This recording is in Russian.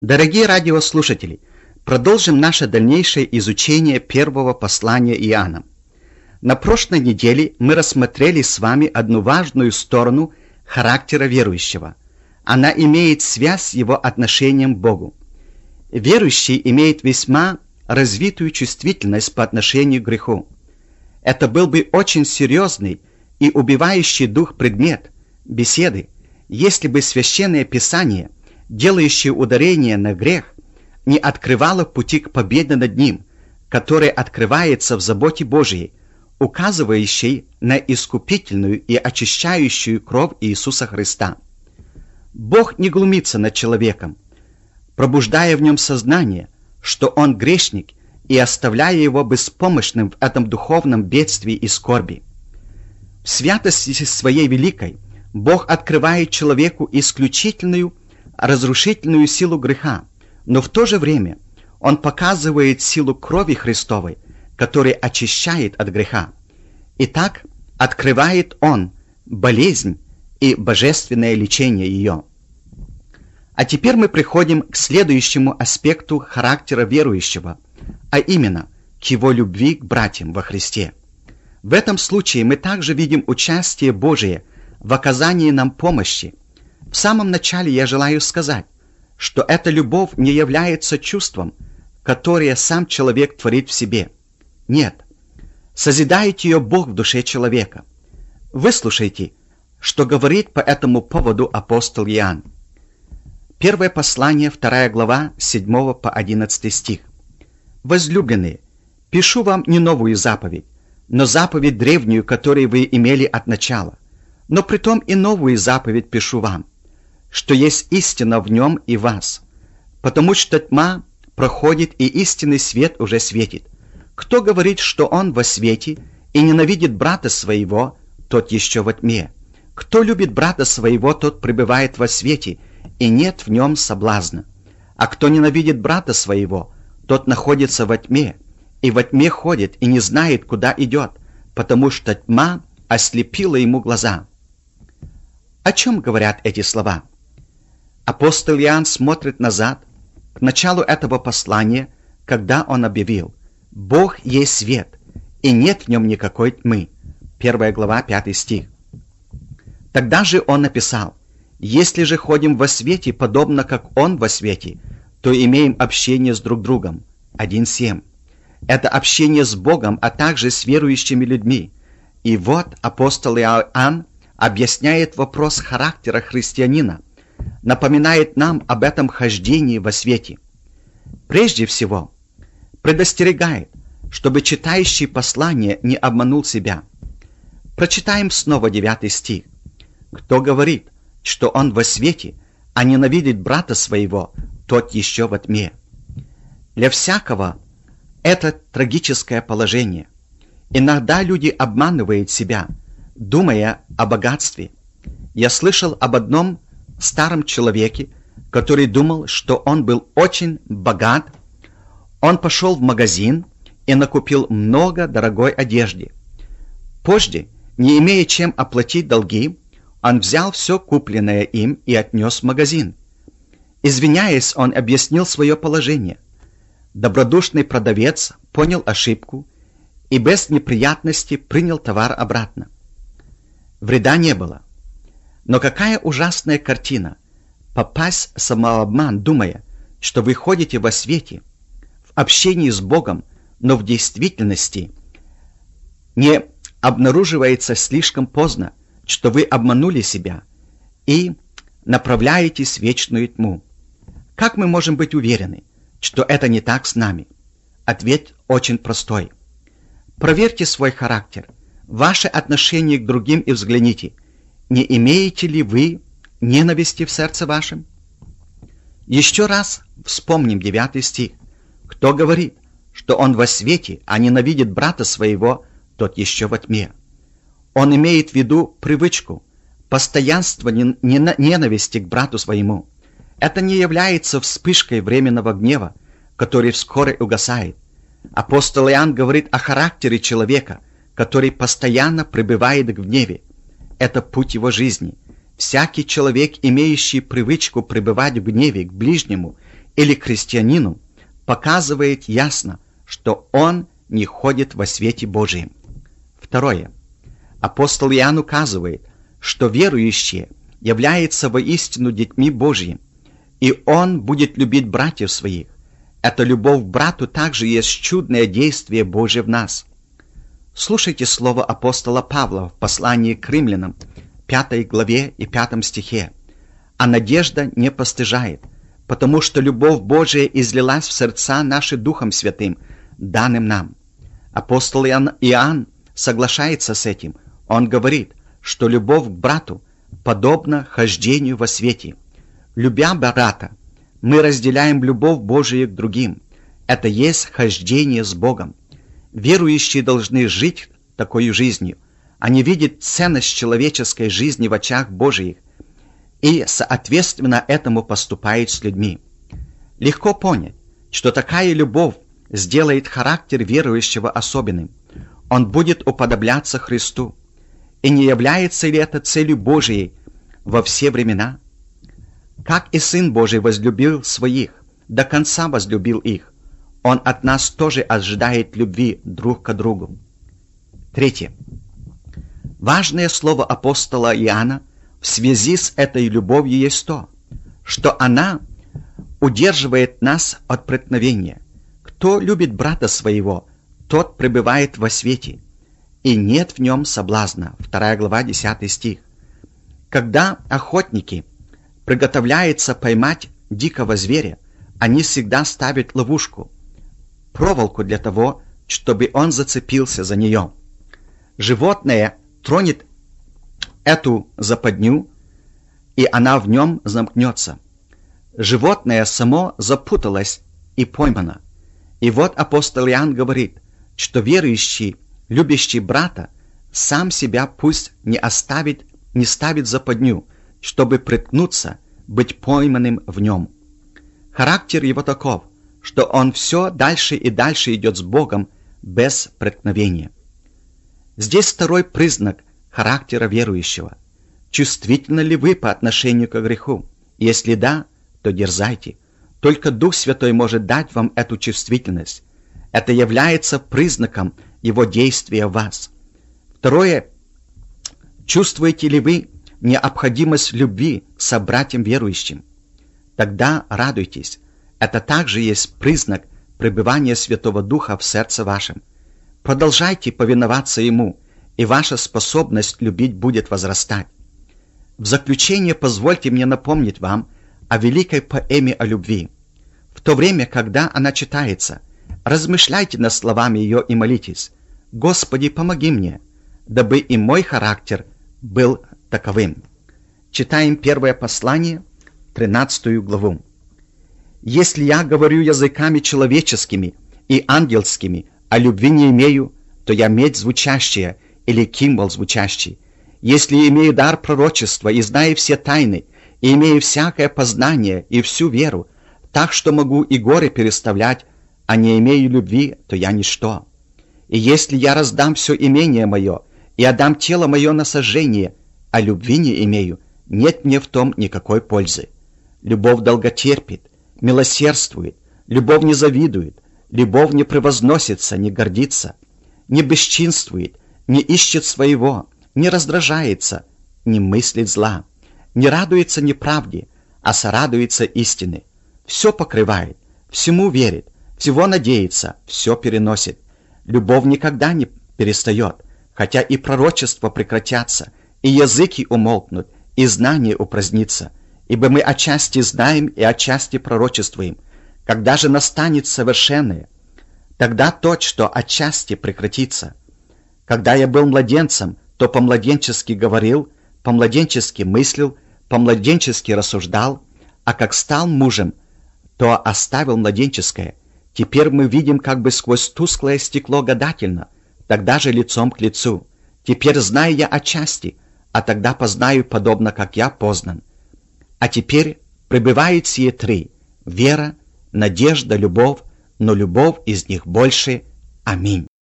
Дорогие радиослушатели, продолжим наше дальнейшее изучение первого послания Иоанна. На прошлой неделе мы рассмотрели с вами одну важную сторону характера верующего. Она имеет связь с его отношением к Богу. Верующий имеет весьма развитую чувствительность по отношению к греху. Это был бы очень серьезный и убивающий дух предмет беседы, если бы Священное Писание, делающее ударение на грех, не открывало пути к победе над ним, который открывается в заботе Божией, указывающей на искупительную и очищающую кровь Иисуса Христа. Бог не глумится над человеком, пробуждая в нем сознание, что он грешник, и оставляя его беспомощным в этом духовном бедствии и скорби. В святости своей великой Бог открывает человеку исключительную разрушительную силу греха, но в то же время Он показывает силу крови Христовой, которая очищает от греха. Итак, открывает Он болезнь и божественное лечение ее. А теперь мы приходим к следующему аспекту характера верующего, а именно к его любви к братьям во Христе. В этом случае мы также видим участие Божие в оказании нам помощи. В самом начале я желаю сказать, что эта любовь не является чувством, которое сам человек творит в себе. Нет, созидает ее Бог в душе человека. Выслушайте, что говорит по этому поводу апостол Иоанн. Первое послание, 2 глава, 7 по 11 стих. «Возлюбленные, пишу вам не новую заповедь, но заповедь древнюю, которую вы имели от начала. Но притом и новую заповедь пишу вам, что есть истина в нем и вас, потому что тьма проходит, и истинный свет уже светит. Кто говорит, что он во свете и ненавидит брата своего, тот еще во тьме. Кто любит брата своего, тот пребывает во свете, и нет в нем соблазна. А кто ненавидит брата своего, тот находится во тьме, и во тьме ходит, и не знает, куда идет, потому что тьма ослепила ему глаза». О чем говорят эти слова? Апостол Иоанн смотрит назад, к началу этого послания, когда он объявил: «Бог есть свет, и нет в нем никакой тьмы». 1 глава, 5 стих. Тогда же он написал: «Если же ходим во свете, подобно как он во свете, то имеем общение с друг другом». 1:7. Это общение с Богом, а также с верующими людьми. И вот апостол Иоанн объясняет вопрос характера христианина, напоминает нам об этом хождении во свете. Прежде всего, предостерегает, чтобы читающий послание не обманул себя. Прочитаем снова 9 стих. «Кто говорит, что он во свете, а ненавидит брата своего, тот еще во тьме». Для всякого это трагическое положение. Иногда люди обманывают себя, думая о богатстве. Я слышал об одном старом человеке, который думал, что он был очень богат. Он пошел в магазин и накупил много дорогой одежды. Позже, не имея чем оплатить долги, он взял все купленное им и отнес в магазин. Извиняясь, он объяснил свое положение. Добродушный продавец понял ошибку и без неприятностей принял товар обратно. Вреда не было. Но какая ужасная картина — попасть в самообман, думая, что вы ходите во свете, в общении с Богом, но в действительности не обнаруживается слишком поздно, что вы обманули себя и направляетесь в вечную тьму. Как мы можем быть уверены, что это не так с нами? Ответ очень простой. Проверьте свой характер, ваше отношение к другим и взгляните, не имеете ли вы ненависти в сердце вашем? Еще раз вспомним 9 стих. «Кто говорит, что он во свете, а ненавидит брата своего, тот еще во тьме». Он имеет в виду привычку, постоянство ненависти к брату своему. Это не является вспышкой временного гнева, который вскоре угасает. Апостол Иоанн говорит о характере человека, который постоянно пребывает в гневе. Это путь его жизни. Всякий человек, имеющий привычку пребывать в гневе к ближнему или крестьянину показывает ясно, что он не ходит во свете Божьем. Второе. Апостол Иоанн указывает, что верующие являются воистину детьми Божьими, и он будет любить братьев своих. Эта любовь к брату также есть чудное действие Божие в нас. Слушайте слово апостола Павла в послании к римлянам, 5 главе и 5 стихе. «А надежда не постыжает, потому что любовь Божия излилась в сердца наши Духом Святым, данным нам». Апостол Иоанн соглашается с этим. Он говорит, что любовь к брату подобна хождению во свете. Любя брата, мы разделяем любовь Божию к другим. Это есть хождение с Богом. Верующие должны жить такой жизнью. Они видят ценность человеческой жизни в очах Божьих и, соответственно, этому поступают с людьми. Легко понять, что такая любовь сделает характер верующего особенным. Он будет уподобляться Христу. И не является ли это целью Божией во все времена? Как и Сын Божий возлюбил своих, до конца возлюбил их, Он от нас тоже ожидает любви друг к другу. Третье. Важное слово апостола Иоанна в связи с этой любовью есть то, что она удерживает нас от преткновения. Кто любит брата своего, тот пребывает во свете, и нет в нем соблазна. 2 глава, 10 стих. Когда охотники приготовляются поймать дикого зверя, они всегда ставят ловушку, проволоку для того, чтобы он зацепился за нее. Животное тронет эту западню, и она в нем замкнется. Животное само запуталось и поймано. И вот апостол Иоанн говорит, что верующий, любящий брата, сам себя пусть не ставит западню, чтобы приткнуться, быть пойманным в нем. Характер его таков, что он все дальше и дальше идет с Богом без преткновения. Здесь второй признак характера верующего. Чувствительны ли вы по отношению к греху? Если да, то дерзайте. Только Дух Святой может дать вам эту чувствительность. Это является признаком Его действия в вас. Второе. Чувствуете ли вы необходимость любви к собратьям верующим? Тогда радуйтесь. Это также есть признак пребывания Святого Духа в сердце вашем. Продолжайте повиноваться Ему, и ваша способность любить будет возрастать. В заключение позвольте мне напомнить вам о великой поэме о любви. В то время, когда она читается, размышляйте над словами ее и молитесь: «Господи, помоги мне, дабы и мой характер был таковым». Читаем первое послание, 13 главу. «Если я говорю языками человеческими и ангельскими, а любви не имею, то я медь звучащая или кимвол звучащий. Если имею дар пророчества и знаю все тайны, и имею всякое познание и всю веру, так что могу и горы переставлять, а не имею любви, то я ничто. И если я раздам все имение мое и отдам тело мое на сожжение, а любви не имею, нет мне в том никакой пользы. Любовь долготерпит, милосердствует, любовь не завидует, любовь не превозносится, не гордится, не бесчинствует, не ищет своего, не раздражается, не мыслит зла, не радуется неправде, а сорадуется истины. Все покрывает, всему верит, всего надеется, все переносит. Любовь никогда не перестает, хотя и пророчества прекратятся, и языки умолкнут, и знание упразднится. Ибо мы отчасти знаем и отчасти пророчествуем. Когда же настанет совершенное, тогда то, что отчасти прекратится. Когда я был младенцем, то по-младенчески говорил, по-младенчески мыслил, по-младенчески рассуждал, а как стал мужем, то оставил младенческое. Теперь мы видим как бы сквозь тусклое стекло гадательно, тогда же лицом к лицу. Теперь знаю я отчасти, а тогда познаю подобно, как я познан. А теперь пребывают сие три: вера, надежда, любовь, но любовь из них больше. Аминь.